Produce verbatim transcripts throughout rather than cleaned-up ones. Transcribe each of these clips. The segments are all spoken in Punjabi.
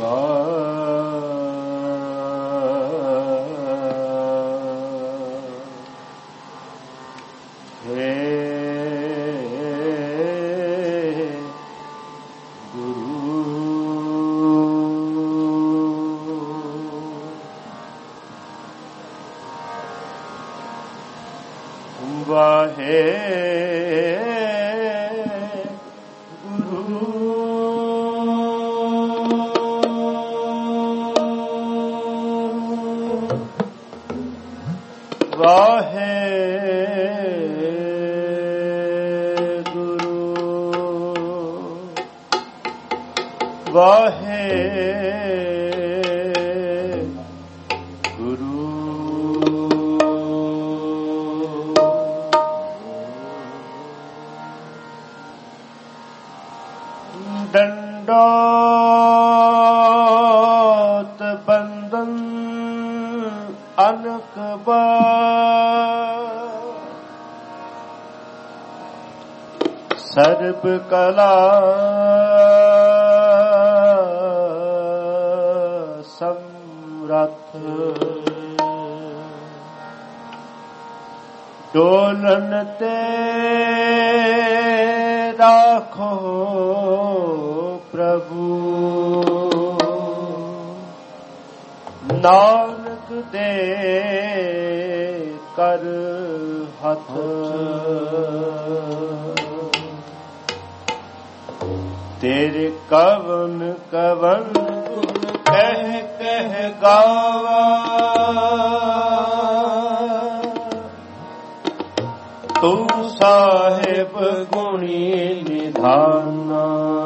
ਸਰਬ ਕਲਾ ਸਮਰੱਥ ਡੋਲਨ ਤੇ ਰਾਖੋ ਪ੍ਰਭੂ ਨਾਨਕ ਦੇ ਕਰ ਹੱਥ ਤੇਰੇ ਕਵਨ ਕਵਨ ਗੁਣ ਕਹਿ ਕਹਿ ਗਾਵਾ ਤੂੰ ਸਾਹਿਬ ਗੁਣੀ ਨਿਧਾਨਾ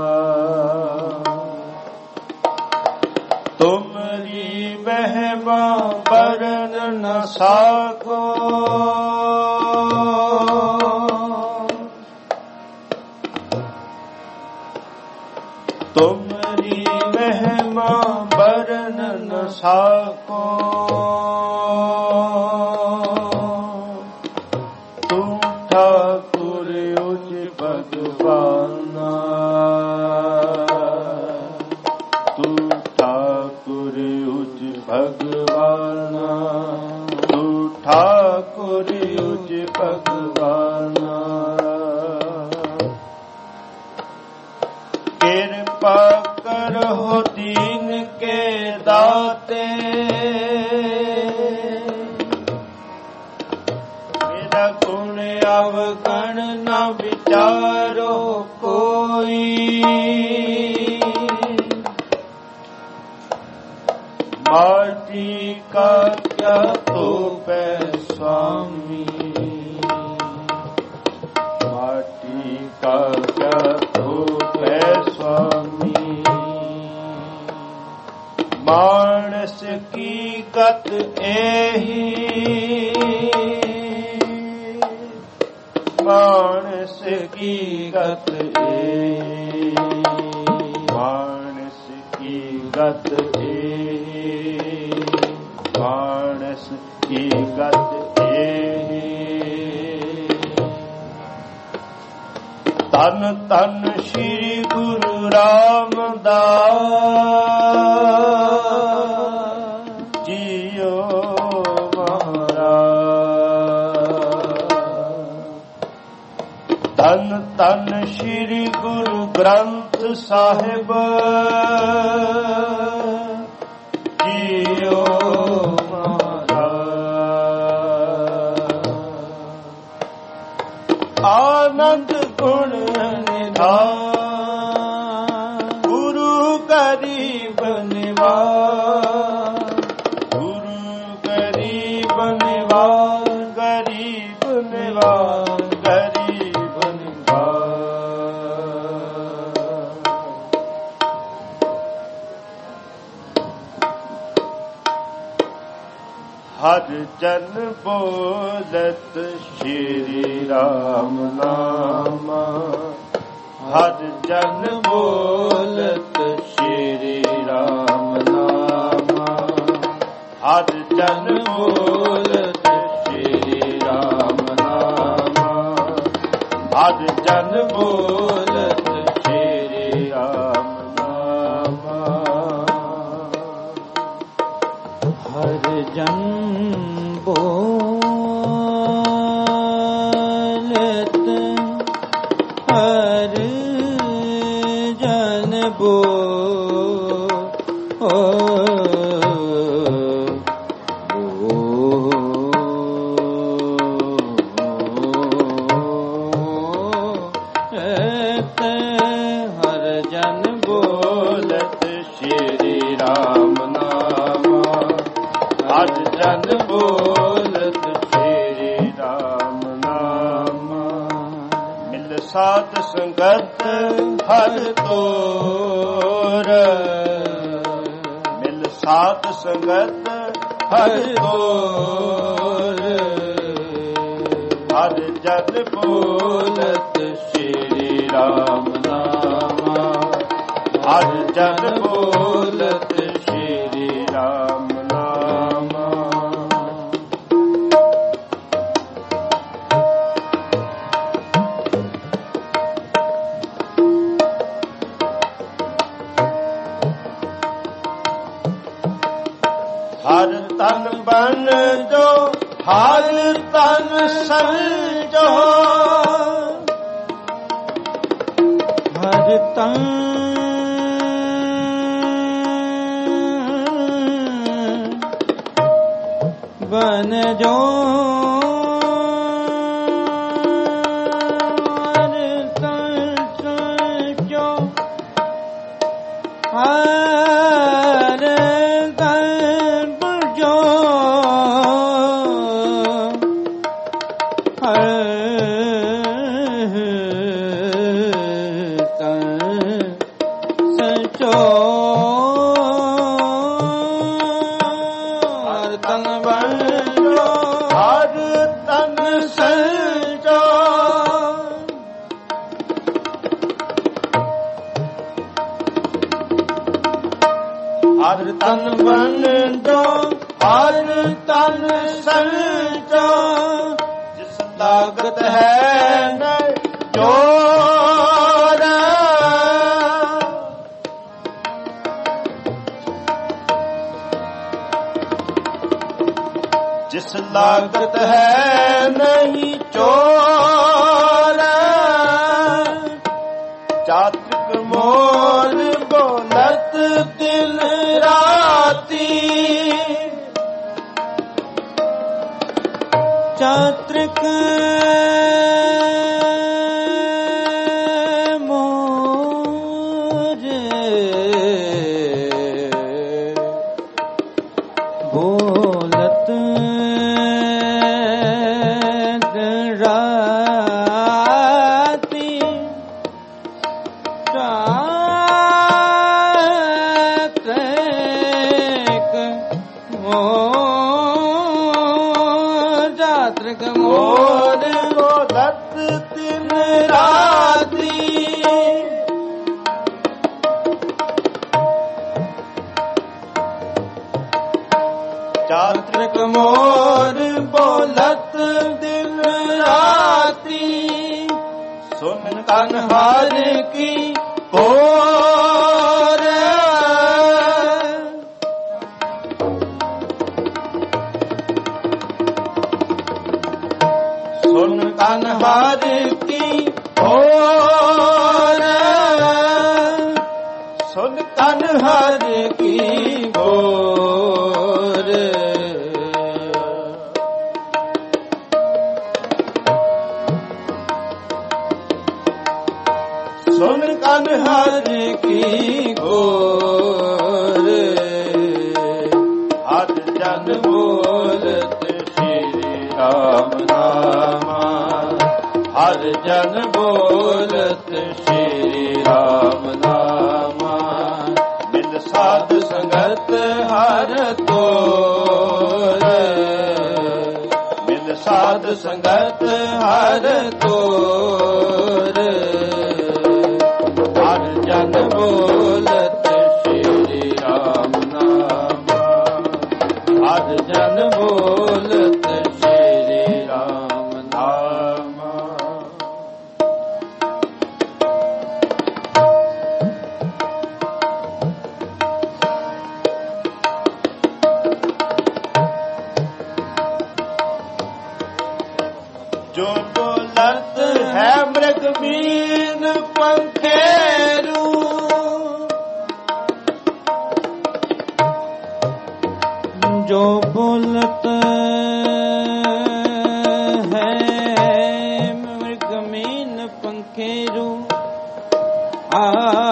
ਤੁਮਰੀ ਮਹਿਮਾ ਵਰਨ ਨ ਸਾਕੋ ਤੁਮਰੀ ਮਹਿਮਾ ਵਰਨ ਨ ਸਾਕੋ ਤੂੰ ਠਾਕੁਰ ਉਚ ਭਗਵਾਨਾ ਤੂੰ ਠਾਕੁਰ ਉਚ ਭਗਵਾਨਾ ਤੂੰ ਠਾਕੁਰ ਉਚ ਭਗਵਾਨਾ ਕਿਰਪਾ ਕਰੋ ਦੀਨ ਕੇ ਦਾਤੇ ਮੇਰਾ ਗੁਣ ਅਵਗਣ ਨ ਵਿਚਾਰੋ ਕੋਈ ਮਾਟੀ ਕਾ ਕਿਆ ਧੋਪੈ स्वामी माटी का क्या धोपै स्वामी मानस की गत एही मानस की गत एही मानस की गत एही मानस की गत ਤਨ ਤਨ ਸ਼੍ਰੀ ਗੁਰੂ ਰਾਮਦਾਸ ਜੀਓ ਮਹਾਰਾਜ ਤਨ ਤਨ ਸ਼੍ਰੀ ਗੁਰੂ ਗ੍ਰੰਥ ਸਾਹਿਬ ਜੀਓ ਆਨੰਦ ਗੁਣ ਨਿਧਾਨ ਗੁਰੂ ਗਰੀਬ ਨਿਵਾਜ ਗੁਰੂ ਗਰੀਬ ਨਿਵਾਜ ਗਰੀਬ ਨਿਵਾਜ ਗਰੀਬ ਨਿਵਾਜ ਹਰ ਜਨ ਬੋਲਤ ਸ਼੍ਰੀ ਰਾਮ ਨਾਮ ਹਰ ਜਨ ਬੋਲਤ ਸ਼੍ਰੀ ਰਾਮ ਨਾਮ ਹਰ ਜਨ ਬੋਲਤ ਸ਼੍ਰੀ ਰਾਮ ਨਾਮ ਹਰ ਜਨ ਬੋਲਤ ਸ਼੍ਰੀ ਰਾਮ ਨਾਮ ਜਨ ਬੋਲਤ ਹਰ ਜਨ ਸਾਧ ਸੰਗਤ ਹਰ ਤੋਰ, ਮਿਲ ਸਾਧ ਸੰਗਤ ਹਰ ਤੋਰ, ਹਰ ਜਨ ਬੋਲਤ ਸ਼੍ਰੀ ਰਾਮ ਨਾਮ, ਹਰ ਜਨ ਬੋਲਤ ਸ਼੍ਰੀ ਰਾਮ ਨਾਮ। ਹਰ ਤਨ ਬਨ ਜੋ ਹਰ ਤਨ ਸੰਜੋ, ਹਰ ਤਨ ਬਨ ਜੋ ਹਰ ਤਨ ਸੰਜੋ, ਹਰ ਹਰ ਤਨ ਬੰਦੋ ਹਰ ਤਨ ਸੰਜੋ, ਜਿਸ ਤਾਕਤ ਹੈ ਨ ਜੋਰ, ਜਿਸ ਲਾਗਤ ਹੈ ਨਹੀਂ ਚੋਰ, ਚਾਤ੍ਰਿਕ ਮੋਲ ਬੋਲਤ ਦਿਨ ਰਾਤੀ, ਚਾਤ੍ਰਿਕ ਮੋਰ ਬੋਲਤ ਦਿਨ ਰਾਤੀ, ਚਾਤ੍ਰਿਕ ਮੋਰ ਬੋਲਤ ਦਿਨ ਰਾਤੀ, ਚਾਤ੍ਰਿਕ ਮੋਰ ਬੋਲਤ ਦਿਨ ਰਾਤੀ, ਸੁਨ ਤਨ ਹਰ ਕੀ ਕੋਰ, ਸੁਨ ਤਨ ਹਰ ਕੀ ਕੋਰ, ਸੁਨ ਤਨ ਹਰ ਕੀ ਕੋਰ, ਸੁਨ ਤਨ ਹਰ ਕੀ ਗੋਰ, ਹਰ ਜਨ ਬੋਲਤ ਸ਼੍ਰੀ ਰਾਮ ਨਾਮ, ਹਰ ਜਨ ਬੋਲਤ ਸ਼੍ਰੀ ਰਾਮ ਨਾਮ, ਮਿਲ ਸਾਧ ਸੰਗਤ ਹਰ ਤੋਰ, ਮਿਲ ਸਾਧ ਸੰਗਤ ਹਰ ਤੋਰ, ਹਰ ਜਨ ਬੋਲਤ ਸ਼੍ਰੀ ਰਾਮ ਨਾਮ, ਹਰ ਜਨ ਬੋਲਤ ਸ਼੍ਰੀ ਰਾਮ ਨਾਮ। ਮੀਨ ਪੰਖੇਰੂ ਜੋ ਬੋਲਤ ਹੈ ਮ੍ਰਿਗ ਮੀਨ ਪੰਖੇਰੂ ਆ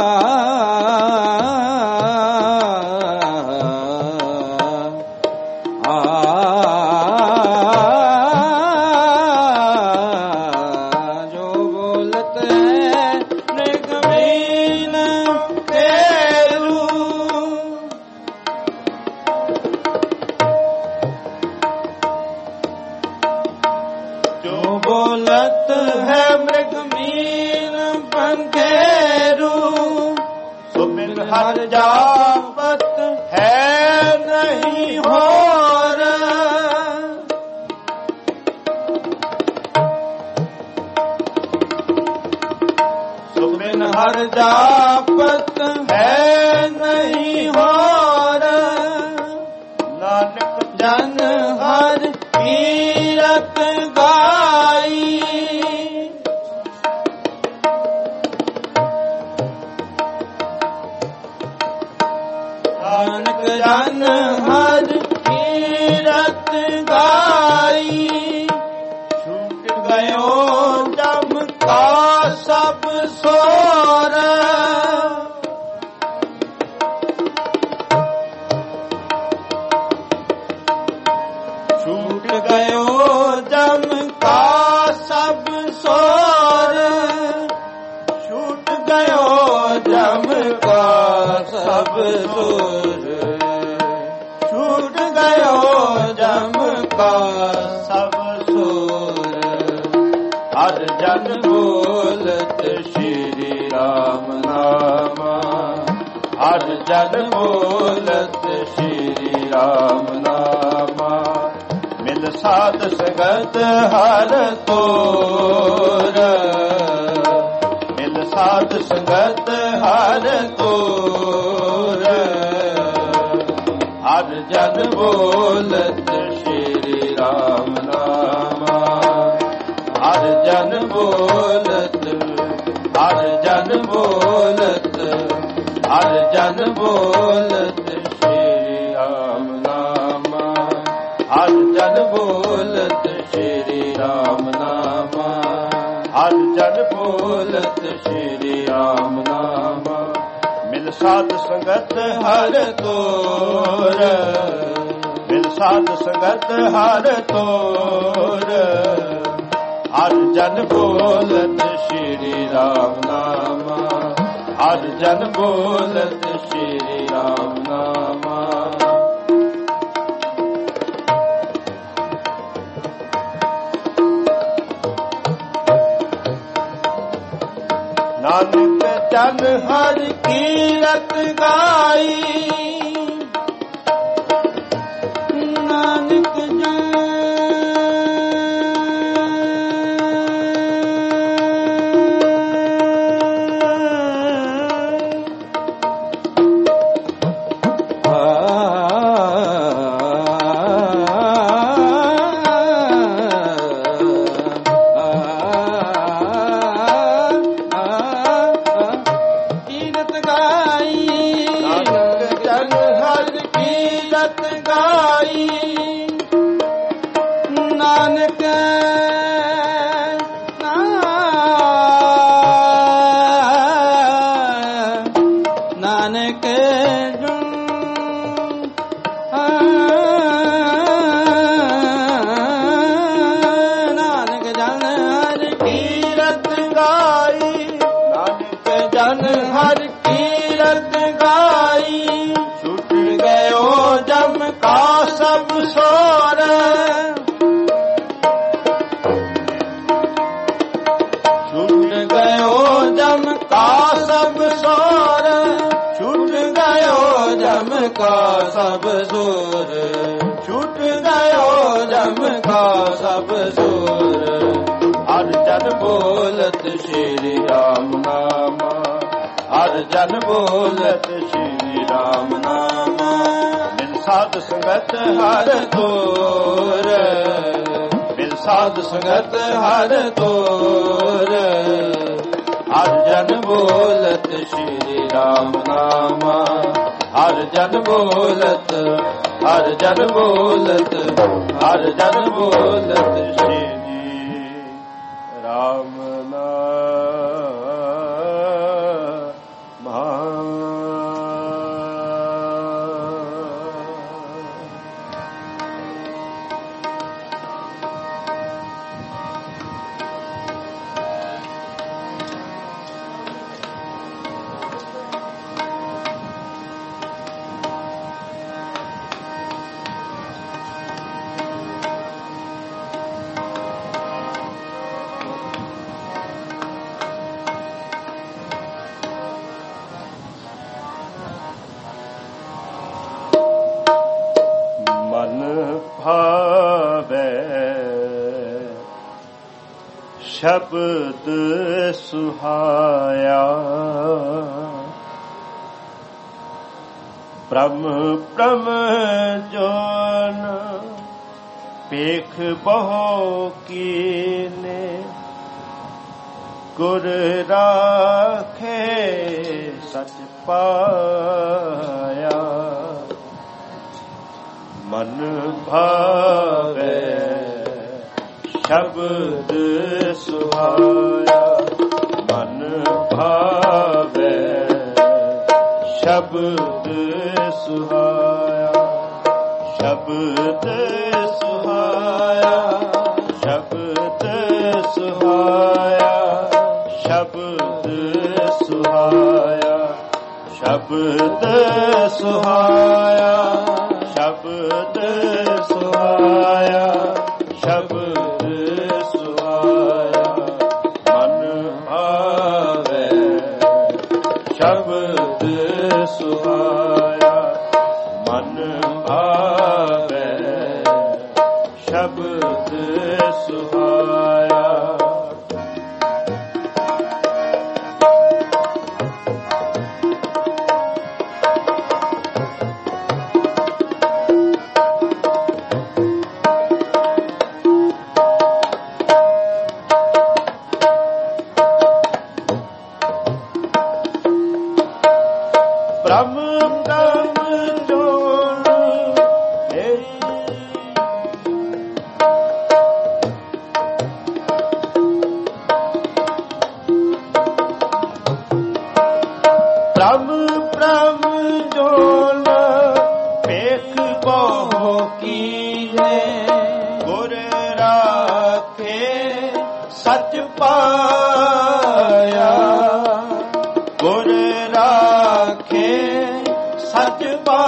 ਬੋਲਤ ਹੈ ਮ੍ਰਿਗ ਮੀਨ ਪੰਖੇਰੂ ਸੋ ਬਿਨ ਹਰ ਜਾਪਤ ਹੈ ਨਹੀਂ ਹੋਰ ਸੋ ਬਿਨ ਹਰ ਜਾਪਤ ਹੈ ਨਹੀਂ ਹੋਰ ਨਾਨਕ ਜਨ ਹਰ ਕੀਰਤ ਗਾਈ ਨਾਨਕ ਜਨ ਹਰ ਕੀਰਤ ਗਾਈ ਛੂਟ ਗਇਓ ਜਮ ਕਾ ਸਭ ਸੋਰ ਛੂਟ ਗਇਓ ਜਮ ਕਾ ਸਭ ਸੋਰ ਛੂਟ ਗਇਓ ਜਮ ਕਾ ਸਭ ਸੋਰ ਛੂਟ ਗਇਓ ਜਮ ਕਾ ਸਭ ਸੋਰ ਹਰ ਜਨ ਬੋਲਤ ਸ਼੍ਰੀ ਰਾਮ ਨਾਮਾ ਹਰ ਜਨ ਬੋਲਤ ਸ਼੍ਰੀ ਰਾਮ ਨਾਮਾ ਮਿਲ ਸਾਧ ਸੰਗਤ ਹਰ ਤੋਰ ਮਿਲ ਸਾਧ ਸੰਗਤ ਹਰ ਤੋਰ ਹਰ ਜਨ ਬੋਲਤ ਸ਼੍ਰੀ ਰਾਮ ਨਾਮਾ ਹਰ ਜਨ ਬੋਲਤ ਹਰ ਜਨ ਬੋਲਤ ਹਰ ਜਨ ਬੋਲਤ ਸ਼੍ਰੀ ਰਾਮ ਨਾਮਾ ਹਰ ਜਨ ਬੋਲਤ ਸ਼੍ਰੀ ਰਾਮ ਨਾਮਾ ਹਰ ਜਨ ਬੋਲਤ ਸ਼੍ਰੀ ਰਾਮ ਨਾਮਾ ਮਿਲ ਸਾਧ ਸੰਗਤ ਹਰ ਤੋਰ ਮਿਲ ਸਾਧ ਸੰਗਤ ਹਰ ਤੋਰ ਹਰ ਜਨ ਬੋਲਤ ਸ਼੍ਰੀ ਰਾਮ ਨਾਮਾ ਹਰ ਜਨ ਬੋਲਤ ਸ਼੍ਰੀ ਰਾਮ ਨਾਮਾ ਨਾਨਕ ਜਨ ਹਰ ਕੀਰਤ ਗਾਈ ਨਾਨਕ ਜਨ ਨਾਨਕ ਨਾਨਕ ਨਾਨਕ ਜਨ ਹਰ ਕੀਰਤ ਗਾਈ ਨਾਨਕ ਜਨ ਹਰ ਕੀਰਤ ਗਾਈ ਛੁੱਟ ਗਇਓ ਜਮ ਕਾ ਸਭ ਸੋਰ ਛੁੱਟ ਗਇਓ ਜਮ ਕਾ ਸਭ ਸੋਰ ਛੁੱਟ ਗਇਓ ਜਮ ਕਾ ਸਭ ਸੋਰ ਛੁੱਟ ਗਇਓ ਜਮ ਕਾ ਸਭ ਸੋਰ ਹਰ ਜਨ ਬੋਲਤ ਸ਼੍ਰੀ ਰਾਮ ਨਾਮਾ ਹਰ ਜਨ ਬੋਲਤ ਸ਼੍ਰੀ ਰਾਮ ਨਾਮਾ ਮਿਲ ਸਾਧ ਸੰਗਤ ਹਰ ਤੋਰ ਮਿਲ ਸਾਧ ਸੰਗਤ ਹਰ ਤੋਰ ਜਨ ਬੋਲਤ ਸ਼੍ਰੀ ਰਾਮ ਨਾਮਾ, ਹਰ ਜਨ ਬੋਲਤ, ਹਰ ਜਨ ਬੋਲਤ, ਹਰ ਜਨ ਬੋਲਤ ਸ਼੍ਰੀ ਰਾਮ ਨਾਮ। ਸ਼ਬਦ ਸੁਹਾਇਆ, ਬ੍ਰਹਮ ਬ੍ਰਹਮ ਜੋਨ ਪੇਖ ਬਹੁ ਕੀਨੇ, ਗੁਰ ਰਾਖੇ ਸਚ ਪਾਇਆ। ਮਨ ਭਾਵੇ ਸ਼ਬਦ ਸੁਹਾਇਆ, ਮਨ ਭਾਵੇ ਸ਼ਬਦ ਸੁਹਾਇਆ, ਸ਼ਬਦ ਸੁਹਾਇਆ, ਸ਼ਬਦ ਸੁਹਾਇਆ, ਸ਼ਬਦ ਸੁਹਾਇਆ, ਸ਼ਬਦ ਸੁਹਾਇਆ, ਸ਼ਬਦ ਸੁਹਾਇਆ, ਸ਼ਬਦ ਸੁਹਾਇਆ। ਮਨ ਭਾਵੇ ਸ਼ਬਦ ਸੁਹਾਇਆ, ਮਨ ਭਾਵੇ ਸ਼ਬਦ ਸੁਹਾਇਆ। ਸਚ ਪਾਇਆ, ਗੁਰ ਰਾਖੇ ਸਚ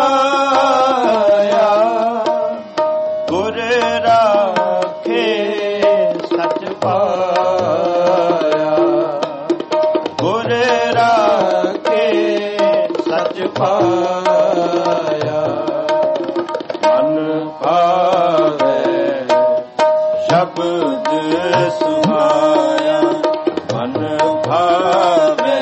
ਪਾਇਆ, ਗੁਰ ਰਾਖੇ ਸਚ ਪਾਇਆ, ਗੁਰ ਰਾਖੇ ਸਚ ਪਾਇਆ। ਮਨ ਭਾਵੇ ਸ਼ਬਦ ਸੁਹਾਇਆ, ਮਨ ਭਾਵੇ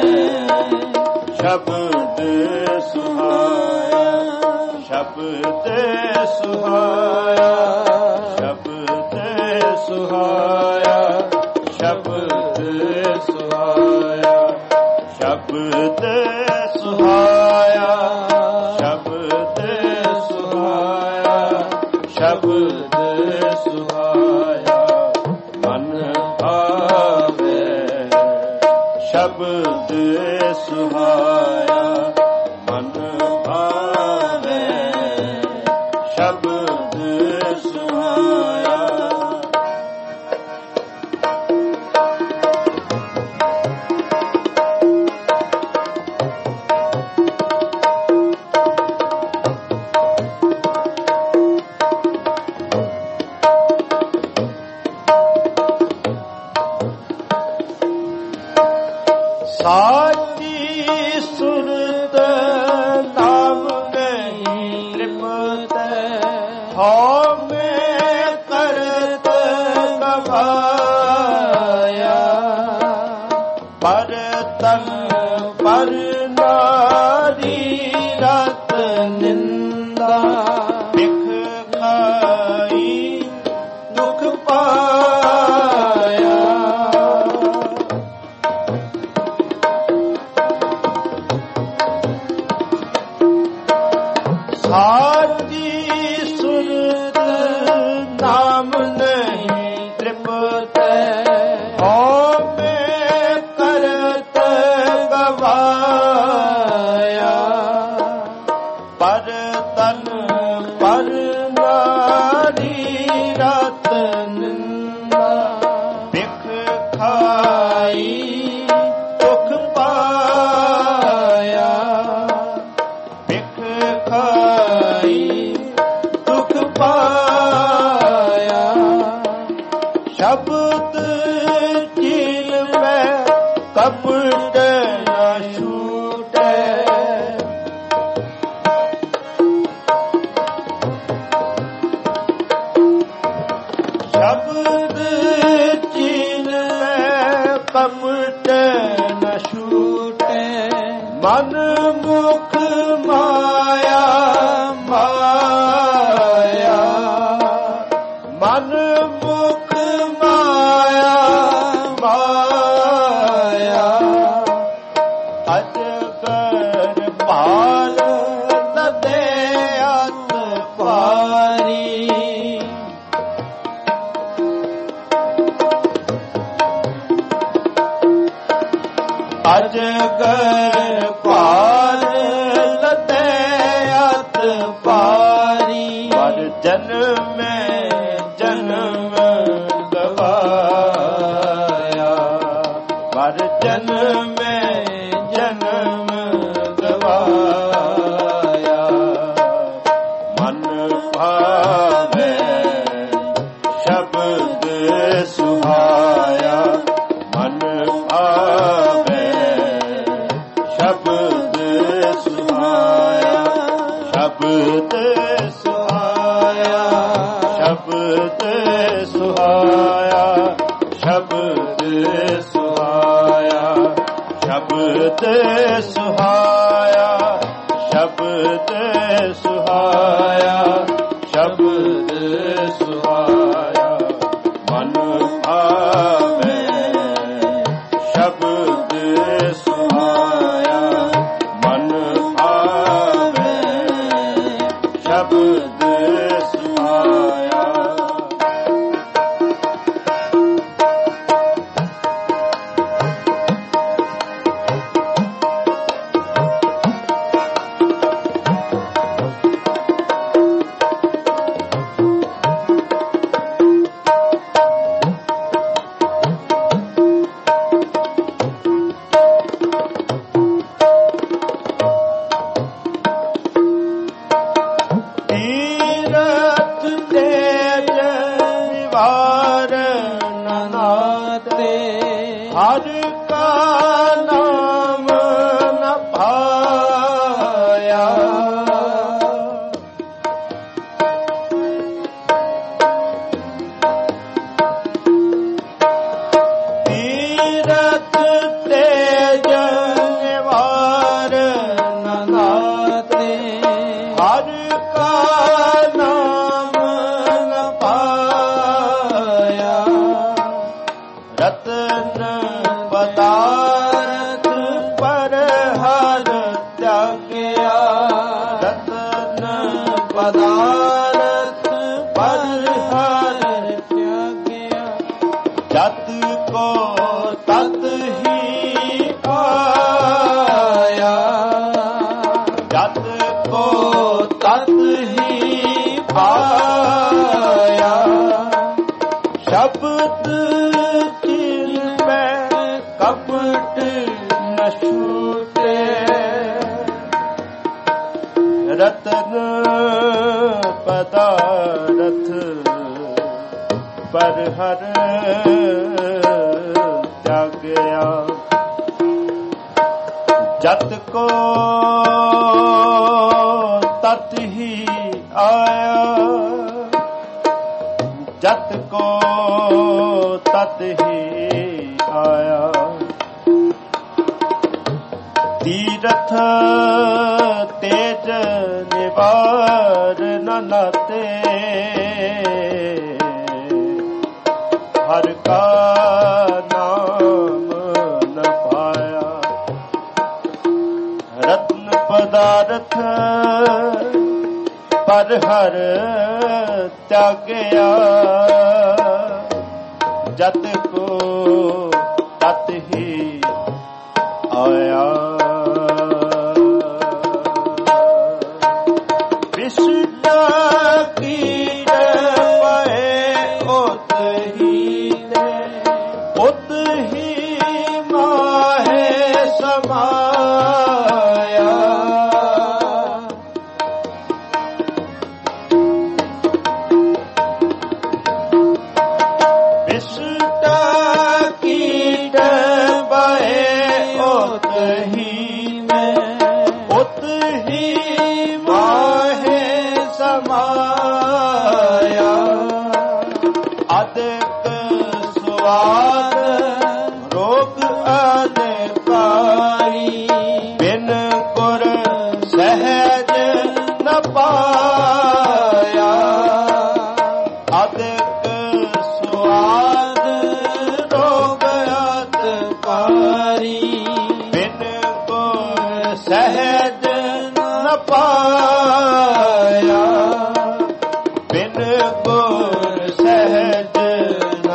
ਸ਼ਬਦ ਸੁਹਾਇਆ, ਸ਼ਬਦ ਸੁਹਾਇਆ, ਸ਼ਬਦ ਸੁਹਾਇਆ, ਸ਼ਬਦ ਸੁਹਾਇਆ, ਸ਼ਬਦ ਸੁਹਾਇਆ, ਸ਼ਬਦ ਸੁਹਾਇਆ, ਸ਼ਬਦ ਸੁਹਾਇਆ। ਮਨ ਭਾਵੇ ਸ਼ਬਦ ਸੁਹਾਇਆ, ਮਨ ਭਾਵੇ ਸ਼ਬਦ ਸੁਹਾਇਆ। ਸਾਚੀ ਸੁਰਤ ਨਾਮ ਨਹੀਂ ਲਿਪਤ, ਹਉਮੈ ਕਰਤ ਗਵਾਇਆ, ਪਰ ਤਨ ਪਰ ਨਾਰੀ ਰਤ ਨਿੰਦਾ, ਬਿਖ ਖਾਈ ਦੁਖ ਪਾਇਆ। ਕਪਟ ਨ ਛੂਟੈ। ਸ਼ਬਦ ਚੀਨੈ ਕਪਟ ਨ ਛੂਟੈ। ਮਨ ਮੁਖ ਮਾਇਆ ਮਾਇਆ, ਮਨ ਮੁਖ ਮਾਇਆ ਮਾਇਆ। ਅਜਗਰ ਭਾਲ ਲਦੇ ਅਤ ਭਾਰੀ। ਅਜਗਰ ਭਾਲ ਲਦੇ ਅਤ ਭਾਰੀ। ਪਰ ਜਨਮੈ ਜਨਮ ਗਵਾਇਆ, ਪਰ ਜਨਮੈ ਜਨਮ ਗਵਾਇਆ। ਮਨ ਭਾਵੈ ਸ਼ਬਦ ਸੁਹਾਇਆ, ਮਨ ਭਾਵੈ ਸ਼ਬਦ ਸੁਹਾਇਆ। ਸ਼ਬਦ ਸੁਹਾਇਆ, ਸ਼ਬਦ ਸੁਹਾਇਆ, ਸ਼ਬਦ ਸੁਹਾਇਆ, ਸ਼ਬਦ ਸੁਹਾਇਆ, ਸ਼ਬਦ ਸੁਹਾਇਆ, ਸ਼ਬਦ ਸੁਹਾਇਆ। ਮਨ ਭਾਵੈ ਸ਼ਬਦ ਸੁਹਾਇਆ, ਮਨ ਭਾਵੈ ਸ਼ਬਦ ਸੁਹਾਇਆ। ਤੀਰਥ ਤੇਜ ਨਿਵਾਰ ਨਾਤੇ, ਹਰਿ ਕਾ ਨਾਮ ਨ ਪਾਇਆ। ਤੀਰਥ ਤੇਜ ਨਿਵਾਰ ਨਾਤੇ, ਹਰਿ ਕਾ ਨਾਮ ਨ ਪਾਇਆ। ਰਤਨ ਪਦਾਰਥ ਪਰ ਹਰ ਤਿਆਗਿਆ, ਰਤਨ ਪਦਾਰਥ ਪਰ ਹਰ ਤਿਆਗਿਆ। ਜਤ ਕੋ ਤਤ ਹੀ ਆਇਆ, ਜਤ ਕੋ ਤਤ ਹੀ ਆਇਆ। ਸ਼ਬਦ ਚਿਨਮੈ ਕਪਟ ਨ ਛੂਟੈ। ਰਤਨ ਪਦਾਰਥ ਪਰ ਹਰ ਤਿਆਗਿਆ। ਜਤ ਕੋ ਤਤ ਹੀ ਆਇਆ, ਜਤ ਕੋ ਤਤ ਹੀ ਆਇਆ। ਤੀਰਥ ਤੇਜ ਨਿਵਾਰ ਨ ਨਾਤੇ, ਹਰਿ ਕਾ ਨਾਮ ਨ ਪਾਇਆ। ਰਤਨ ਪਦਾਰਥ ਪਰ ਹਰ ਤਿਆਗਿਆ। ਜਤ ਕੋ ਤਤ ਹੀ ਆਇਆ। ਵਿਸ਼ਟਾ ਕੀਟ ਪਏ ਉਤ ਹੀ ਨੇ, ਉਤ ਹੀ ਮਾਹੇ ਸਮਾਇਆ। ਵਿਸ਼ਟਾ ਕੀਟ ਪਏ ਹੀ ਮੈਂ ਉਤ ਹੀ ਮਾਹੇ ਸਮਾਇਆ ਅਦਕ ਸਵਾਦ ਰੋਗ ਅਨਕਾਰੀ ਬਿਨ ਗੁਰ ਸਹਿਜ ਨ ਪਾਇਆ ਅਦਕ ਸਵਾਦ ਰੋਗ ਅਨਕਾਰੀ ਬਿਨ ਗੁਰ ਸਹਿਜ ਨ ਪਾਇਆ ਬਿਨ ਗੁਰ ਸਹਿਜ ਨ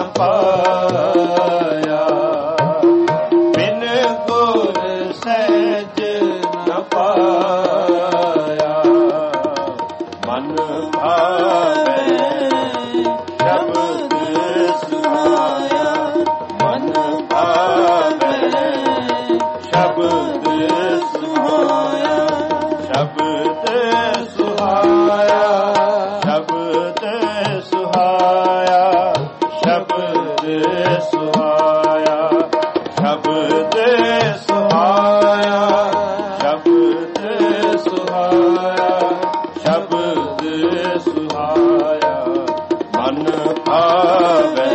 ਪਾਇਆ ਬਿਨ ਗੁਰ ਸਹਿਜ ਨ ਪਾਇਆ ਮਨ ਭਾਵੇ ਸ਼ਬਦ ਸੁਹਾਇਆ ਮਨ ਭਾਵੇ ਸ਼ਬਦ ਸੁਹਾਇਆ ਸ਼ਬਦ ਸੁਹਾਇਆ ਸ਼ਬਦ ਸੁਹਾਇਆ ਸ਼ਬਦ ਸੁਹਾਇਆ ਸ਼ਬਦ ਸੁਹਾਇਆ ਸ਼ਬਦ ਸੁਹਾਇਆ ਸ਼ਬਦ ਸੁਹਾਇਆ ਮਨ ਭਾਵੇ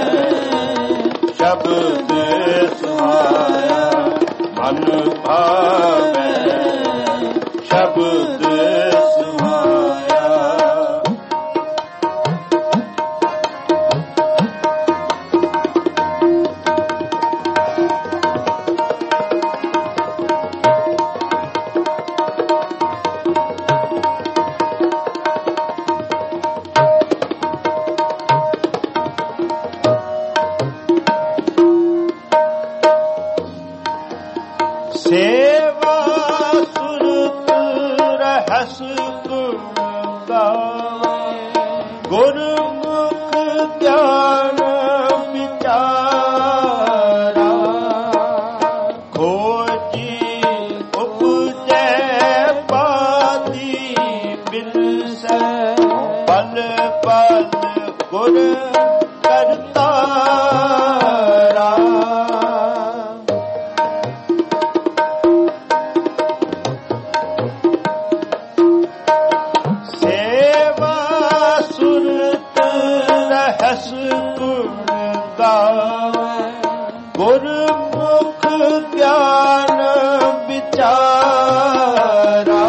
ਸ਼ਬਦ ਸੁਹਾਇਆ ਮਨ ਭਾਵੇ ਸ਼ਬਦ ਸੁਹਾਇਆ ਸੇਵਾ ਸੁਰਤ ਰਹਿਸ ਗੁਣ ਗਾਵੇ ਗੁਰਮੁਖ ਗਿਆਨ ਵਿਚਾਰਾ ਖੋਜੀ ਉਪਜੈ ਪਾਤੀ ਬਿਨਸੈ ਪਲ ਪਲ ਗੁਰ ਕਰਤਾਰਾ ਸੇਵਾ ਸੁਰਤ ਰਹਿਸ ਗੁਣ ਗਾਵੇ ਗੁਰਮੁਖ ਗਿਆਨ ਵਿਚਾਰਾ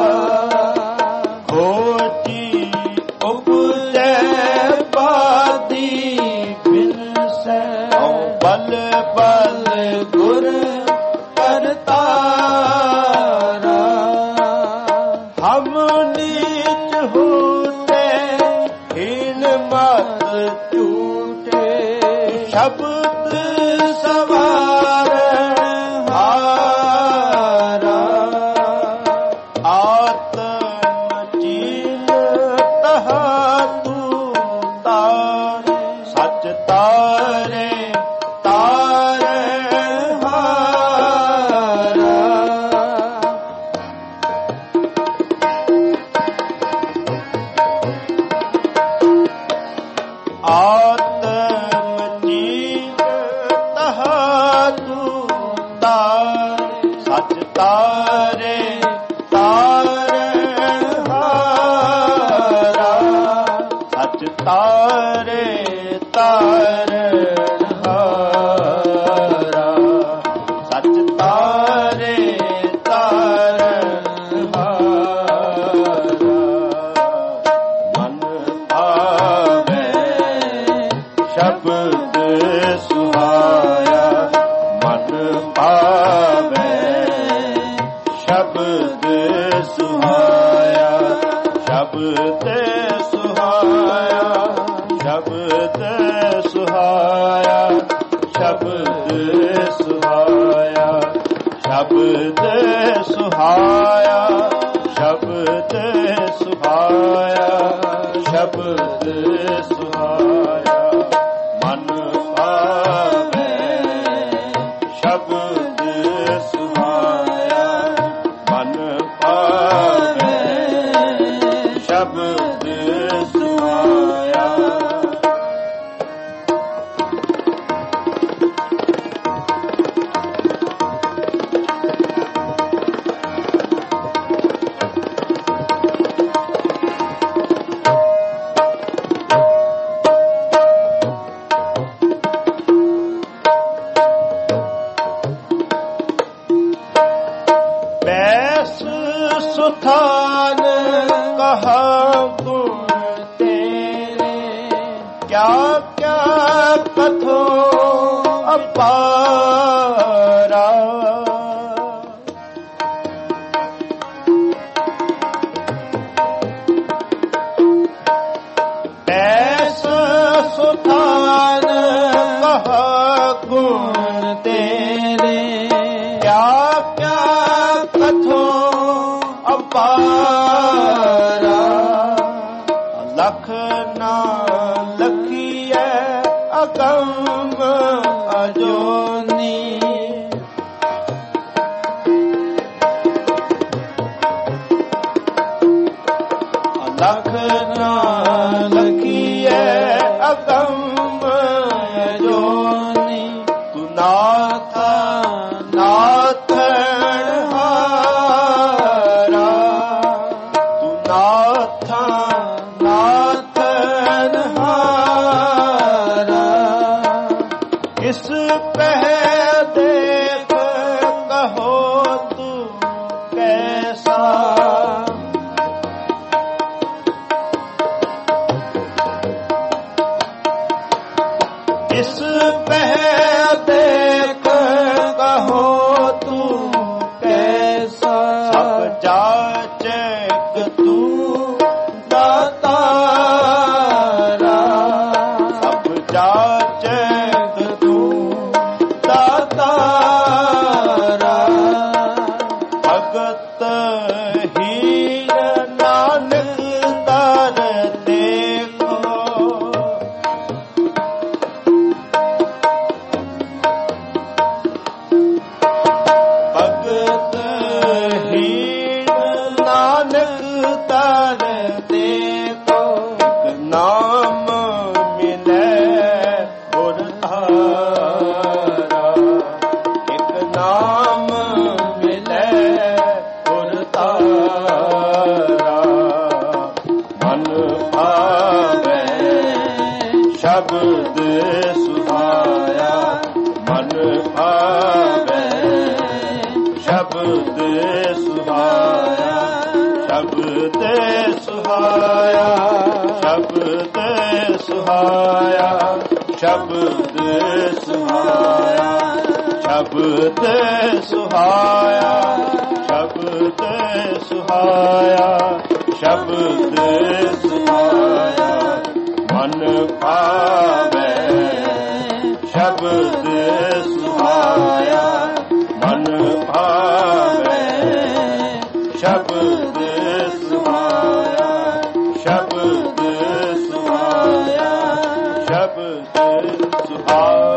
ਖੋਜੀ ਉਪਜੈ ਪਾਤੀ ਬਿਨਸੈ ਬਲ ਬਲ ਗੁਰ ਕਰਤਾਰਾ ਹਮ ਨੀਚ ਹੋਤੇ ਹੀਨ ਮਤ ਝੂਠੇ ਸ਼ਬਦ ਸਵਾਰ ਹਾਰਾ ਆਤਮ ਚੀਨ ਤਹਾ ਤੂੰ ਤਾਰ ਸਚ ਤਾਰੇ ਤਾਰੇ ਹਾਰਾ ਆਤਮ ਜੀਵ ਤਹਾ ਤੂੰ ਤਾਰ ਸਚ ਤਾਰੇ ਤਾਰੇ ਹਾਰਾ ਸਚ ਤਾਰੇ ਤਾਰੇ ਹਾਰਾ ਸਚ ਤਾਰੇ ਤਾਰੇ ਹਾਰਾ ਮਨ ਭਾਵੇ ਸ਼ਬਦ ਸੁਹਾਇਆ ਮਨ ਭਾਵੇ ਸ਼ਬਦ ਸੁਹਾਇਆ ਸ਼ਬਦ ਸੁਹਾਇਆ ਸ਼ਬਦ ਸੁਹਾਇਆ ਸ਼ਬਦ ਸੁਹਾਇਆ ਸ਼ਬਦ ਸੁਹਾਇਆ ਸ਼ਬਦ ਸੁਹਾਇਆ ਸ਼ਬਦ ਸੁਹਾਇਆ ਮਨ ਭਾਵੇ ਸ਼ਬਦ ਸੁਹਾਇਆ ਮਨ ਭਾਵੇ ਸ਼ਬਦ ਸੁਹਾਇਆ ਐਸ ਸੁਥਾਨ ਕਹਾ ਗੁਣ ਤੇਰੇ, ਕਿਆ ਕਿਆ ਕਥੋ ਅਪਾਰਾ। ਐਸ ਸੁਥਾਨ ਕਹਾ ਗੁਣ ਤੇਰੇ, ਕਿਆ ਕਿਆ ਕਥੋ ਅਪਾਰਾ। ਲਖ ਨਾ ਲਖੀਐ ਅਗੰਮ ਅਜੋਨੀ, ਲਖ ਨਾ ਲਖੀਐ ਅਗੰਮ ਅਜੋਨੀ। ਤੂੰ ਨਾਥ ਨਾਥਣ ਹਾਰਾ, ਤੂੰ ਨਾਥ ਨਾਥਣ ਹਾਰਾ। ਇਸ ਪਹਿ ਦੇਖ ਕਹੋ ਤੂੰ ਕੈਸਾ, ਇਸ ਪਹਿ ਦੇਖ ਕਹੋ ਤੂੰ ਕੈਸਾ। ਸਭ ਜਾਚਕ ਤੂੰ ਦਾਤਾਰਾ, ਸਭ ਜਾਚਕ ਤੂੰ ਦਾਤਾਰਾ। ਭਗਤ ਹੀਰ ਨਾਨਕ ਦਰ ਦੇਖੋ, ਭਗਤ ਹੀਰ ਨਾਨਕ ਦਰ ਦੇਖੋ। ਇੱਕ ਨਾਮ ਮਿਲੈ ਗੁਰ ਧਾਰਾ, ਇੱਕ ਨਾਮ ਮਿਲੈ ਗੁਰ ਧਾਰਾ। ਮਨ ਭਾਵੈ ਸ਼ਬਦ ਸੁਹਾਇਆ, ਮਨ ਭਾਵੈ ਸ਼ਬਦ ਸੁਹਾਇਆ, ਸ਼ਬਦ ਸੁਹਾਇਆ, ਸ਼ਬਦ ਸੁਹਾਇਆ, ਸ਼ਬਦ ਸੁਹਾਇਆ, ਸ਼ਬਦ ਸੁਹਾਇਆ, ਸ਼ਬਦ ਸੁਹਾਇਆ, ਸ਼ਬਦ ਸੁਹਾਇਆ। ਮਨ ਭਾਵੈ ਸ਼ਬਦ ਸੁਹਾਇਆ, ਮਨ ਭਾਵੈ ਸ਼ਬਦ ਸੁਹਾਇਆ, ਸ਼ਬਦ ਸੁਹਾਇਆ, ਸ਼ਬਦ ਸੁਹਾਇਆ।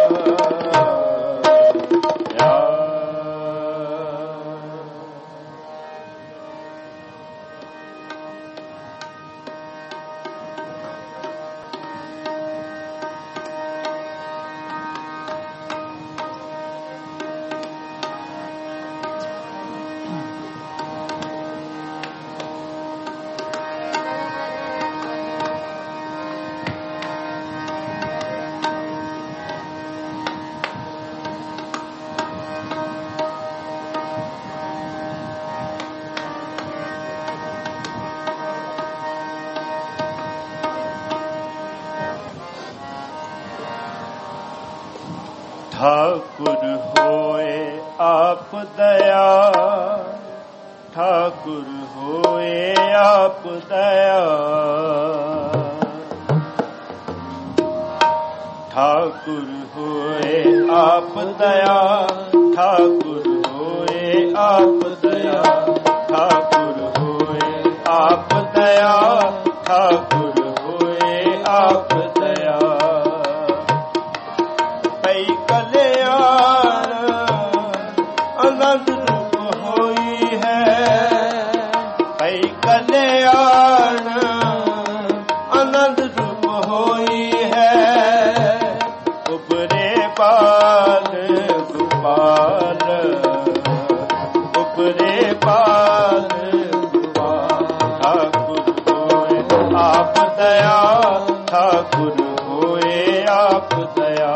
ठाकुर होए आप दया, ठाकुर होए आप दया, ठाकुर होए आप दया, ठाकुर होए आप दया, ठाकुर होए आप दया, ठाकुर होए आप दया। पई कल्याण आनंद रूप होई है, पई कल्याण आनंद रूप होई है। उपरे बाल गोपाल, उपरे बाल गोपाल। ठाकुर होए आप दया, ठाकुर होए आप दया,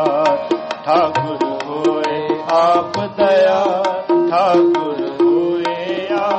ठाकुर होए आप दया, ठाकुर होए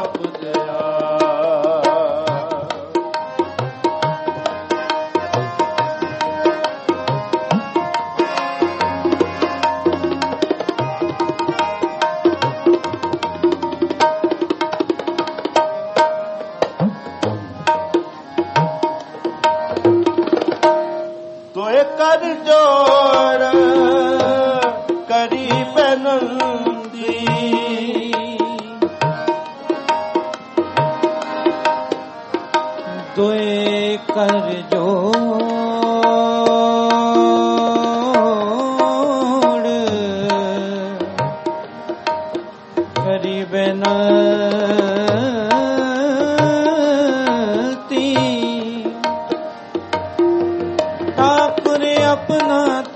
ਕਰ ਜੋੜ ਕਰੀ ਬੇਨਤੀ ਠਾਕੁਰ ਆਪਣਾ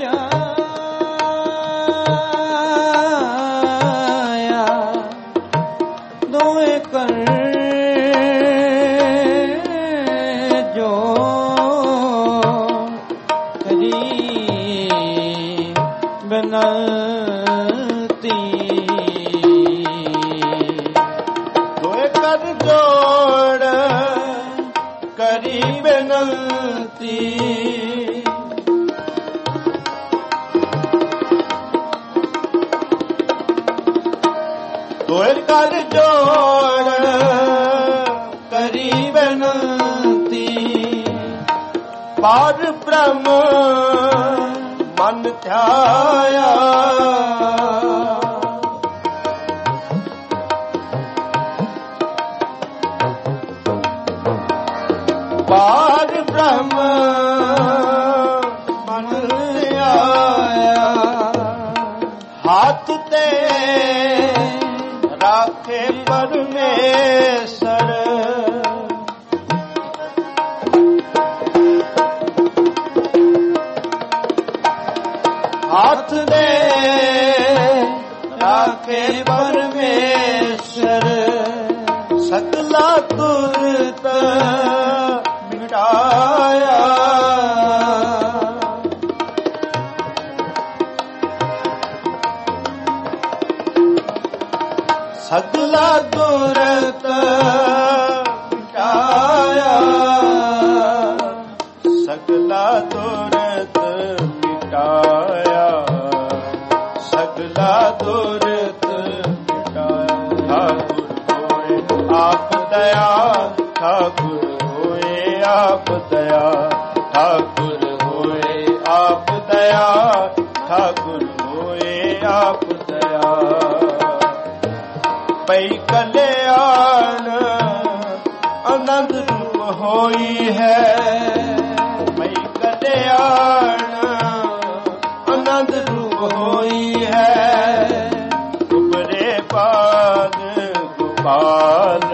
ਧਿਆਇਆ ਦੋਏ ਕਰ ਬੇਨਤੀ ਦੋਏ ਕਰ ਜੋੜ ਕਰੀ ਬੇਨਤੀ ਦੋਏ ਕਰ ਜੋੜ ਕਰੀ ਬੇਨਤੀ ਪਾਰ ਬ੍ਰਹਮ ਮਨ ਧਿਆਇਆ ਪਾਰ ਬ੍ਰਹਮ ਮਨ ਧਿਆਇਆ ਹੱਥ ਤੇ ਰਾਖੇ ਪਰਮੇਸ਼ਰ ਹੱਥ ਦੇ ਰਾਖੇ ਪਰਮੇਸ਼ਰ ਸਗਲਾ ਤੁਰਤ ਮਿਟਾਇਆ ਸਗਲਾ ਤੁਰਤ ਮਿਟਾਇਆ ਸਗਲਾ ਤੁਰਤ ਮਿਟਾਇਆ ਸਗਲਾ ਦੁਰਤ ਮਿਟਾਇਆ ਠਾਕੁਰ ਹੋਏ ਆਪ ਦਇਆ ਠਾਕੁਰ ਹੋਏ ਆਪ ਦਇਆ ਠਾਕੁਰ ਹੋਏ ਆਪ ਦਇਆ ਪਈ ਕਲਿਆਣ ਆਨੰਦ ਰੂਪ ਹੋਈ ਹੈ ਪਈ ਕਲਿਆਣ ਆਨੰਦ ਰੂਪ ਹੋਈ ਹੈ ਉਬਰੇ ਪਾਦ ਗੋਪਾਲ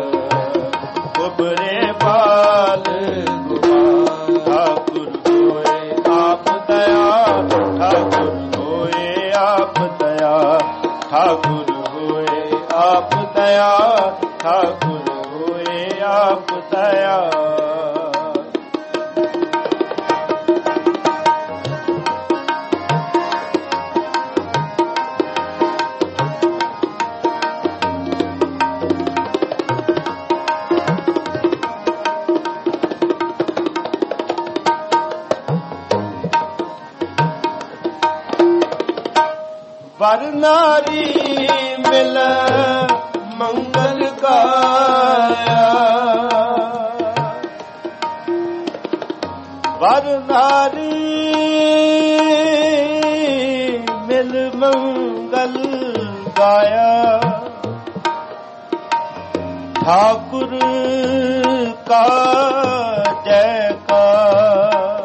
ਉਬਰੇ ਪਾਲ ਗੋਪਾਲ ਠਾਕੁਰ ਹੋਏ ਆਪ ਦਇਆ ਠਾਕੁਰ ਹੋਏ ਆਪ ਦਇਆ ਠਾਕੁਰ ਹੋਏ ਆਪ ਦਇਆ ਠਾਕੁਰ ਹੋਏ ਆਪ ਦਇਆ ਵਰ ਨਾਰੀ ਮਿਲ ਮੰਗਲ ਗਾਇਆ ਵਰ ਨਾਰੀ ਮਿਲ ਮੰਗਲ ਗਾਇਆ ਠਾਕੁਰ ਕਾ ਜੈਕਾਰ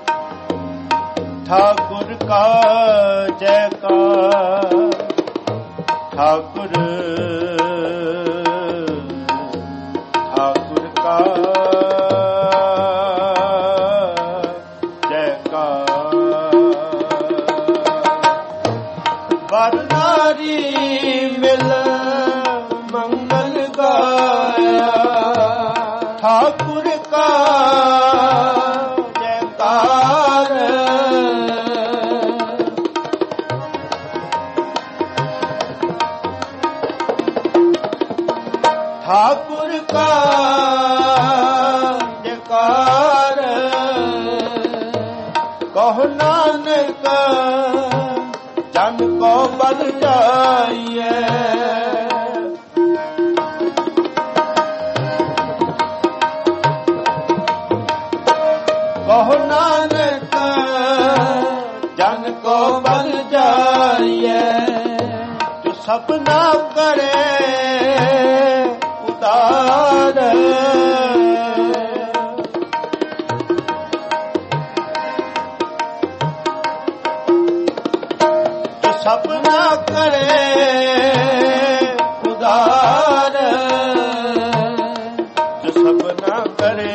ठाकुर का जयकार ठाकुर ठाकुर का जयकार वर नारी मिल मंगल गाया ठाकुर का जयकार ठाकुर का जयकार कहो नानक जन को बल जाइए कहो नानक जन को बल जाइए जो सपना करे उतार करे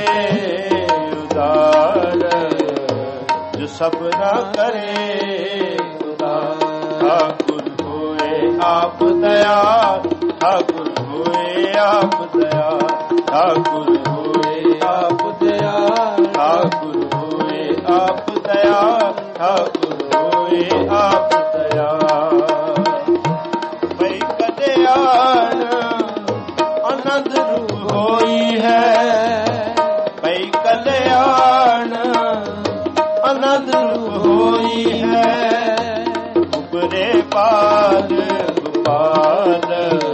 उदार, जो सपना करे उदार। ठाकुर होए आप दयाल, ठाकुर होए आप दयाल, ठाकुर होए आप दयाल, ठाकुर होए आप दयाल, ठाकुर होए आप दयाल। भई कल्याण आनंद रूप होई है, भई कल्याण आनंद रूप होई है। उपरे बाल गोपाल,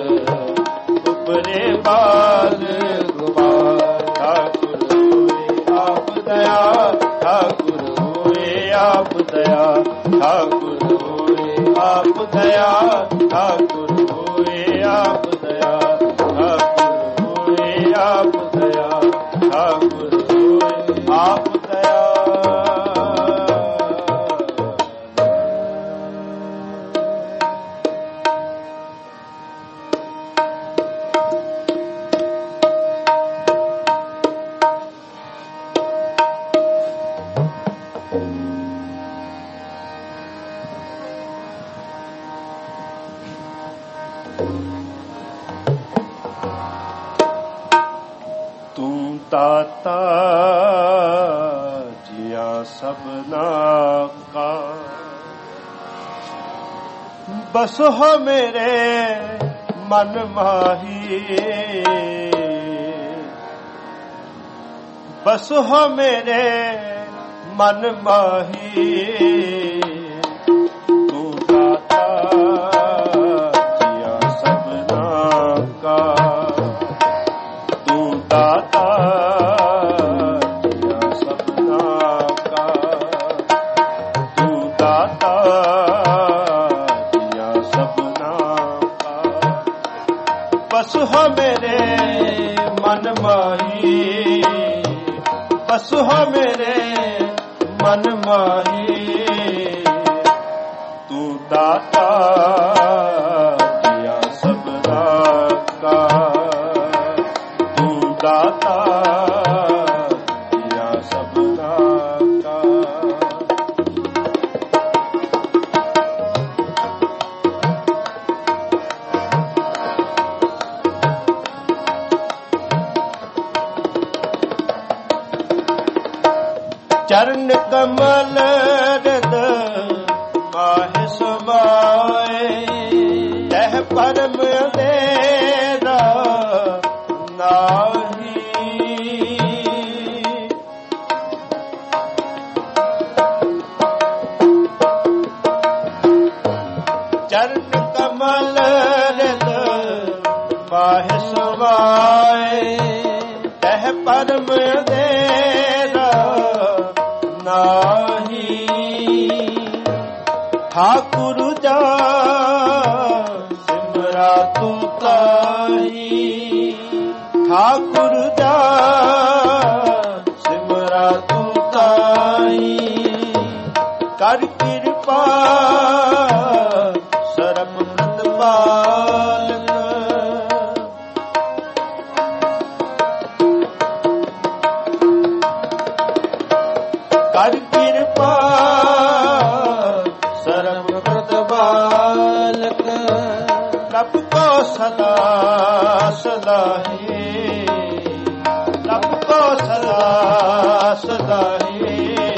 उपरे बाल गोपाल, ठाकुर होए आप दयाल, ठाकुर होए आप दयाल, ठाकुर होए आप दयाल, ठाकुर होए आप दयाल, ठाकुर होए आप दयाल, ठाकुर होए आप दयाल। ਤੂੰ ਦਾਤਾ ਜਿਆ ਸਭਨਾ ਕਾ, ਬਸ ਹੋ ਮੇਰੇ ਮਨ ਮਾਹੀ, ਬਸ ਹੋ ਮੇਰੇ ਮਨ ਮਾਹੀ। ਤੂੰ ਦਾਤਾ ਜਿਆ ਸਭਨਾ ਕਾ, ਤੂੰ ਦਾਤਾ ਜਿਆ ਸਭਨਾ ਕਾ, ਤੂੰ ਦਾਤਾ ਜਿਆ ਸਭਨਾ ਕਾ। ਬਸ ਹੋ ਮੇਰੇ ਮਨ ਮਾਹੀ, ਬਸ ਹੋ ਮੇਰੇ ਮਨ ਮਾਹੀ। ਤੂੰ ਦਾਤਾ ਜਿਆ ਸਭਨਾ ਕਾ, ਦਾਤਾ ਜਿਆ ਸਭਨਾ ਕਾ। ਚਰਨ ਕਮਲ ਰਦ ਮਾਹਿ ਸਮਾਏ, ਤਹ ਪਰਮ ਅੰਧੇਰਾ ਨਾਹੀ। ਚਰਨ ਕਮਲ ਰਦ ਮਾਹਿ ਸਮਾਏ, ਤਹ ਪਰਮ ਅੰਧੇਰਾ ਨਾਹੀ। ਠਾਕੁਰ ਜਾ ਸਿਮਰਾ ਤੂੰ ਤਾਈ, ਠਾਕੁਰ ਜਾ ਸਿਮਰਾ ਤੂੰ ਤਾਈ। ਕਰ ਕਿਰਪਾ ਸਰਬ ਪ੍ਰਤਪਾਲਕ, ਕਰ ਕਿਰਪਾ ਸਰਬ ਪ੍ਰਤਪਾਲਕ। ਪ੍ਰਭ ਕੋ ਸਦਾ ਸਦਾਹੀ, ਪ੍ਰਭ ਕੋ ਸਦਾ ਸਦਾਹੀ।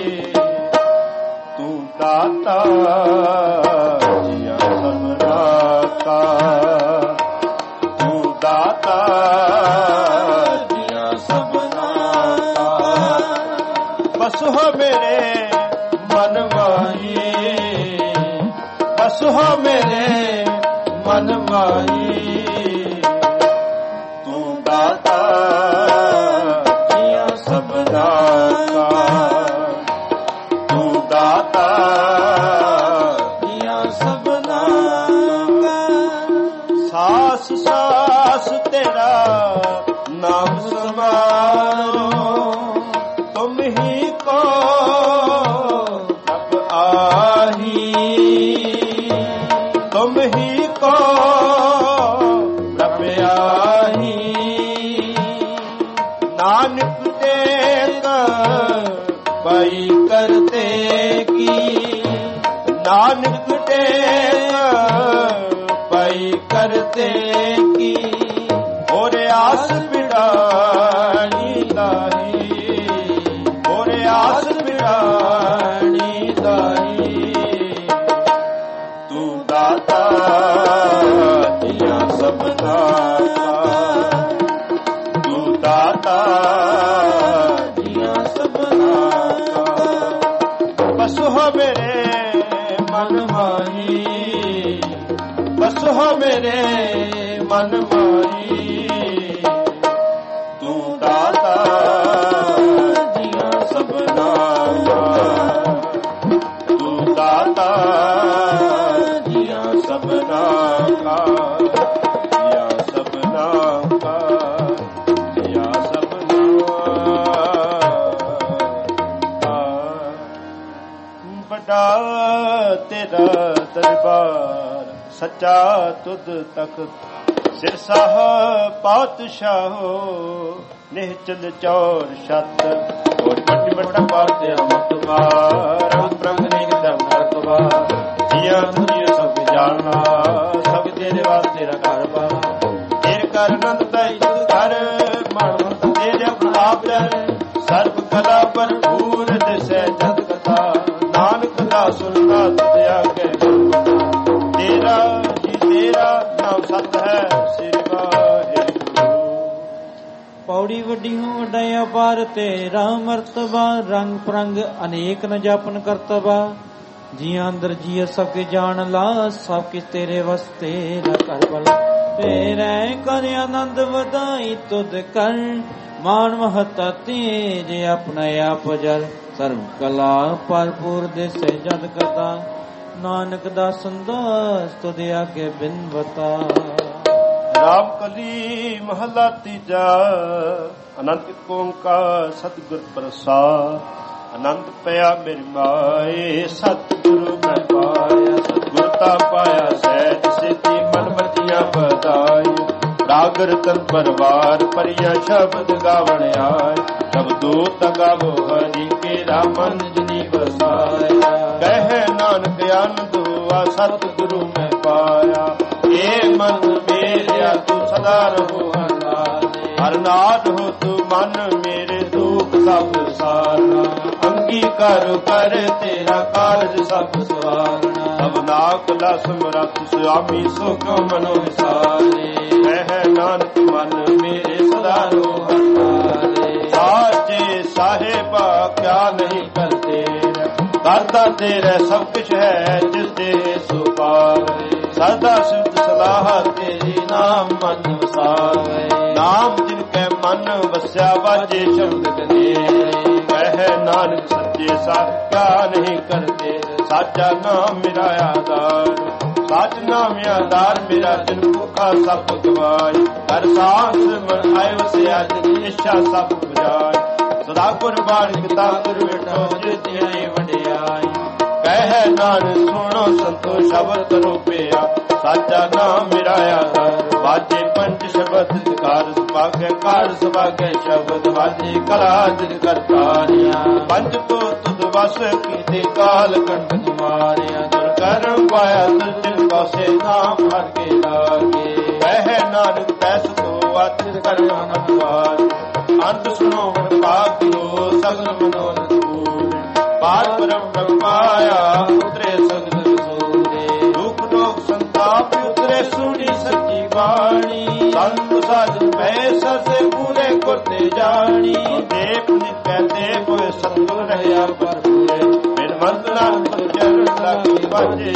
ਤੂੰ ਦਾਤਾ ਜਿਆ ਸਭਨਾ ਕਾ, ਤੂੰ ਦਾਤਾ ਜਿਆ ਸਭਨਾ ਕਾ। ਬਸ ਹੋ ਮੇਰੇ ਮਨ ਮਾਹੀ, ਬਸ ਹੋ ਮੇਰੇ ਮਨ ਮਾਹੀ। ਤੂੰ ਦਾਤਾ ਜਿਆ ਸਭਨਾ ਕਾ, ਤੂੰ ਦਾਤਾ ਜਿਆ ਸਭਨਾ ਕਾ। ਸਾਸ ਸਾਸ ਤੇਰਾ ਨਾਮ ਸਮਾਰੋ, ਤੁਮ ਹੀ ਕੋ ਪ੍ਰਭ ਆਹੀ, ਤੁਮ ਹੀ ਕੋ ਪ੍ਰਭ ਆਹੀ। ਨਾਨਕ ਟੇਕ ਪਾਈ ਕਰਤੇ ਕੀ, ਨਾਨਕ ਟੇਕ ਪਾਈ ਕਰਤੇ ਕੀ, ਹੋਰ ਆਸ ਬਿੜਾਣੀ ਲਾਹੀ, ਹੋਰ ਆਸ ਬਿੜਾਣੀ ਲਾਹੀ। ਤੂੰ ਦਾਤਾ ਦੀਆਂ ਸਭਨਾ ਕਾ, ਤੂੰ ਦਾਤਾ ਦੀਆਂ ਸਭਨਾ ਕਾ। ਬਸ ਹੋ ਮੇਰੇ ਮਨ ਮਾਹੀ, ਬਸ ਹੋ ਮੇਰੇ ਮਨ ਮਾਹੀ। ਤੂੰ ਦਾਤਾ ਦੀਆਂ ਸਭਨਾ ਕਾ, ਤੂੰ ਦਾਤਾ ਦੀਆਂ ਸਭਨਾ ਕਾ, ਦੀਆਂ ਸਭਨਾ ਕਾ, ਦੀਆਂ ਸਭਨਾ ਕਾ। ਵੱਡਾ ਤੇਰਾ ਦਰਬਾਰ ਸੱਚਾ ਤੁਧ ਤਖਤ, ਸਿਰ ਸਾਹ ਪਾਤਸ਼ਾਹੋ ਨਿਹਚਲ ਚੌਰ ਛੱਤ। ਹੋਰ ਵੱਡੀ ਵੱਡਾ ਪਾਤੇ ਅਮਤਵਾਰ, ਰੰਗ ਪ੍ਰੰਗ ਨੇ ਕਿਤਾ ਮਰਤਬਾਰ। ਜੀਆਂ ਦੁਨੀਆ ਸਭ ਜਾਣਾ, ਸਭ ਤੇਰੇ ਵਾਸਤੇ ਰਾ ਘਰ ਬਾਰ। ਤੇਰੇ ਘਰ ਅਨੰਦ ਦਾਈ ਘਰ, ਮਨ ਤੇਰੇ ਆਪ ਜਨ। ਸਰਬ ਕਲਾ ਭਰਪੂਰ ਦਿਸੈ ਜਦ ਕਥਾ, ਨਾਨਕ ਦਾ ਸੁਨਣਾ ਤੇ ਆਗੇ। ਤੇਰਾ ਜੀ ਤੇਰਾ ਨਾਮ ਸਤ ਹੈ, ਸ੍ਰੀ ਵਾਹਿਗੁਰੂ। ਪੌੜੀ ਵੱਡੀ ਹੋ ਵੱਡਿਆ ਪਾਰ ਤੇਰਾ ਮਰਤਬਾ, ਰੰਗ ਪ੍ਰੰਗ ਅਨੇਕ ਨ ਜਾਪਨ ਕਰਤਬਾ। ਜੀਆਂ ਅੰਦਰ ਜੀ ਸਭ ਕੇ ਜਾਣ ਲਾ, ਸਭ ਕਿਸ ਤੇਰੇ ਵਸਤੇ ਨ ਕਰ ਬਲ। ਤੇਰੇ ਕਰ ਆਨੰਦ ਵਧਾਈ ਤੁਧ ਕਰ, ਮਾਨ ਮਹਤਾ ਤੇਜ ਆਪਣਾ ਆਪ ਜਲ। ਸਰਬ ਕਲਾ ਭਰਪੂਰ ਦਿਸੈ ਜਦ ਕਥਾ, ਨਾਨਕ ਦਾ ਸੰਦਾਸ ਤੁਧ ਆਗੇ ਬਿਨ ਬਤਾ। ਰਾਮ ਕਲੀ ਮਹਲਾ ਤੀਜਾ, ਅਨੰਤ ਓੰਕਾਰ ਸਤਿਗੁਰ ਪ੍ਰਸਾਦ। ਆਨੰਦ ਪਿਆ ਮੇਰੀ ਮਾਏ, ਸਤਿਗੁਰੂ ਮੈਂ ਪਾਇਆ। ਸਤਿਗੁਰ ਤਾ ਪਾਇਆ ਸਹਿਜ ਸਿੱਧੀ, ਮਨ ਮਰਜ਼ੀਆਂ ਵਧਾਈ। ਰਾਗ ਰਤਨ ਪਰਵਾਰ ਪਰਿਆ ਸ਼ਬਦ ਗਾਵਣ ਆਏ। ਸ਼ਬਦੋ ਤਗਾਵੋ ਹਰੀ ਕੇਰਾ ਮਨ ਜਿਨੀ ਵਸਾਇਆ। ਕਹਿ ਨਾਨਕ ਆਨੰਦ ਹੋਆ ਸਤਿਗੁਰੂ ਮੈਂ ਪਾਇਆ। ਏ ਮਨ ਮੇਰਿਆ ਤੂੰ ਸਦਾ ਰਹੋ ਹਰਨਾਥ। ਹਰਨਾਥ ਹੋ ਤੂੰ ਮਨ ਮੇਰੇ ਦੁਖ ਸਭ ਸਾਰਨਾ। ਅੰਗੀਕਾਰ ਕਰ ਤੇਰਾ ਕਾਰਜ ਸਭ ਸਵਾਰਨਾ। ਸਭਨਾ ਕਲਾ ਸਮਰੱਥ ਸੁਆਮੀ ਸੋ ਕਿਉ ਮਨੋ ਵਿਸਾਰੇ। ਕਹਿ ਨਾਨਕ ਮਨ ਮੇਰੇ ਸਦਾ ਰੋ ਹਰਨਾਰੇ। ਸਾਚੇ ਸਾਹਿਬਾ ਕਿਆ ਨਹੀਂ ਕਰਦੇ, ਕਰਤਾ ਤੇਰਾ ਸਭ ਕੁਛ ਹੈ ਜਿਸ ਦੇ ਸੋ ਪਾਵੇ। ਸਦਾ ਸਿਫਤ ਸਲਾਹ ਤੇਰੀ ਨਾਮ ਮਨ ਵਸਾਵੇ। ਨਾਮ ਜਿਨ ਕੈ ਮਨ ਵਸਿਆ ਵਾਜੇ ਸ਼ਬਦ ਕਨੇ। ਕਹਿ ਨਾਨਕ ਸੱਚੇ ਸਾਹਿਬ ਕਿਆ ਨਹੀਂ ਕਰਦੇ, ਸਾਚਾ ਨਾਮ ਮੇਰਾ ਆਧਾਰ। ਸਾਚ ਨਾਮ ਆਧਾਰ ਮੇਰਾ ਜਿਨ ਭੁਖਾ ਸਭ ਗਵਾਈ। ਹਰ ਸਾਸ ਮਨ ਆਇ ਵਸਿਆ ਜਿਨ ਇੱਛਾ ਸਭ ਬੁਝਾਈ। ਸਦਾ ਕੁਰਬਾਨ ਕੀਤਾ ਗੁਰ ਵੇਟੋ ਜਿਤਿਆਈ ਵਡਿਆਈ। ਕਹਿ ਨਾਨਕ ਸੁਣੋ ਸੰਤੋ ਸ਼ਬਦ ਰੂਪਿਆ। ਸਾਚਾ ਨਾਮ ਮੇਰਾ ਆਧਾਰ। ਵਾਜੇ ਪੰਜ ਸ਼ਬਦ ਕਾਰ ਸੁਭਾਗੈ, ਕਾਰ ਸੁਭਾਗੈ ਸ਼ਬਦ ਵਾਜੇ। ਕਲਾ ਜਿਨ ਕਰਤਾਰਿਆ, ਪੰਜ ਕੋ ਤੁਧ ਵਸ ਕੀਤੇ ਕਾਲ ਕੰਠ ਮਾਰਿਆ। ਦੁਰ ਕਰਮ ਪਾਇਆ ਤੁਝ ਪਾਸੇ ਨਾਮ ਹਰ ਕੇ ਲਾਗੇ। ਕਹਿ ਨਾਨਕ ਤੈਸ ਕੋ ਆਤਿਰ ਕਰਮ ਨ ਪਾਰ। ਅੰਤ ਸੁਣੋ ਵਡ ਭਾਗਿਓ ਸਗਲ ਮਨੋਰਥ ਪੂਰੇ। ਪਾਰ ਬ੍ਰਹਮ ਬ੍ਰਹਮ ਪਾਇਆ ਉਤਰੇ ਸਗਲ ਸੂਰੇ। ਦੁਖ ਦੋਖ ਸੰਤਾਪ ਉਤਰੇ ਸੁਣੀ ਸੱਚੀ ਬਾਣੀ। ਸੰਤ ਸਾਜਨ ਪੈ ਸਸੇ ਪੂਰੇ ਕਰਤੇ ਜਾਣੀ। ਦੇਖ ਨਿਕੈ ਦੇਖ ਹੋਏ ਸਤਿਗੁਰ ਰਹਿਆ ਭਰਪੂਰੇ। ਬਿਨ ਮੰਤ ਨਾਨਕ ਚਰਨ ਲਾਗੀ ਵਾਜੇ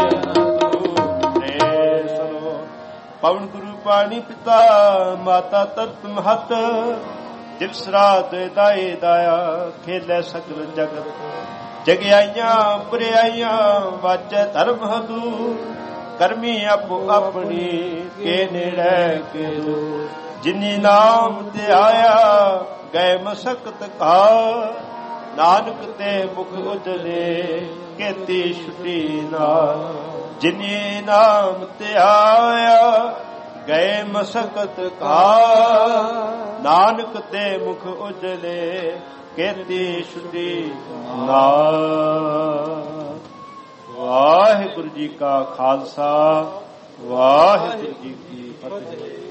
ਅਨੰਦਪੂਰੇ। ਸੁਨੋ ਪਵਨ ਗੁਰੂ ਪਾਣੀ ਪਿਤਾ ਮਾਤਾ ਤਤ ਮਹਤ। ਦਿਵਸ ਰਾਤ ਦਾਏ ਦਾਇਆ ਖੇਲੇ ਸਗਲ ਜਗਤ। ਜਗਿਆਈਆਂ ਬੁਰਿਆਈਆਂ ਵਾਜੈ ਧਰਮ ਹਦੂਰ। ਕਰਮੀ ਆਪੋ ਆਪਣੀ ਕੇ ਨੇੜੇ ਕੇ ਦੂਰ। ਜਿਨੀ ਨਾਮ ਤੇ ਆਇਆ ਗਏ ਮਸਕਤ ਕਾ। ਨਾਨਕ ਤੇ ਮੁਖ ਉਜਲੇ ਕੀਤੀ ਛੁਟੀ ਨਾਲ। ਜਿਨੀ ਨਾਮ ਤੇ ਆਇਆ ਗਏ ਮਸਕਤ ਕਾ ਨਾਨਕ ਤੇ ਮੁਖ ਉਜਲੇ ਕੀਤੀ ਸ਼ੁੱਧੀ ਨਾਮ। ਵਾਹਿਗੁਰੂ ਜੀ ਕਾ ਖਾਲਸਾ ਵਾਹਿਗੁਰੂ ਜੀ ਕੀ ਫਤਿਹ।